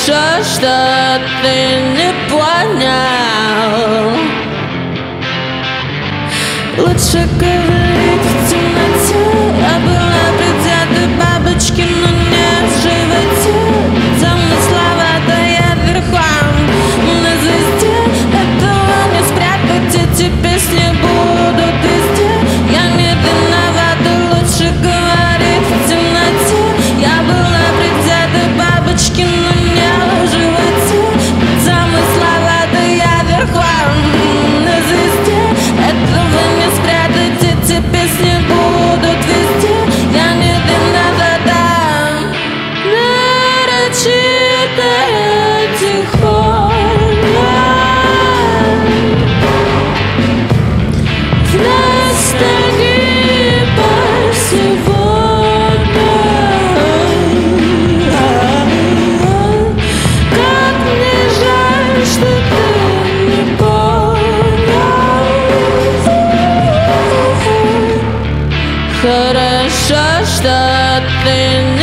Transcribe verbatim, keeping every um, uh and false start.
Хорошо, что ты не понял. Лучше говорить в темноте. Я была придета бабочки, но не в животе. Замыслова, да я верхом на звезде. Этого не спрятать, эти песни будут везде. Я не виновата, лучше говорить в темноте. Я была придета бабочки, но не в животе. Замыслова, да я верхом на звезде. Этого не спрятать, эти песни будут везде. Я не виновата, нарочитая тихоня. В ностальгии по сегодня. Как мне жаль, что ты не понял. Хорошо, что ты не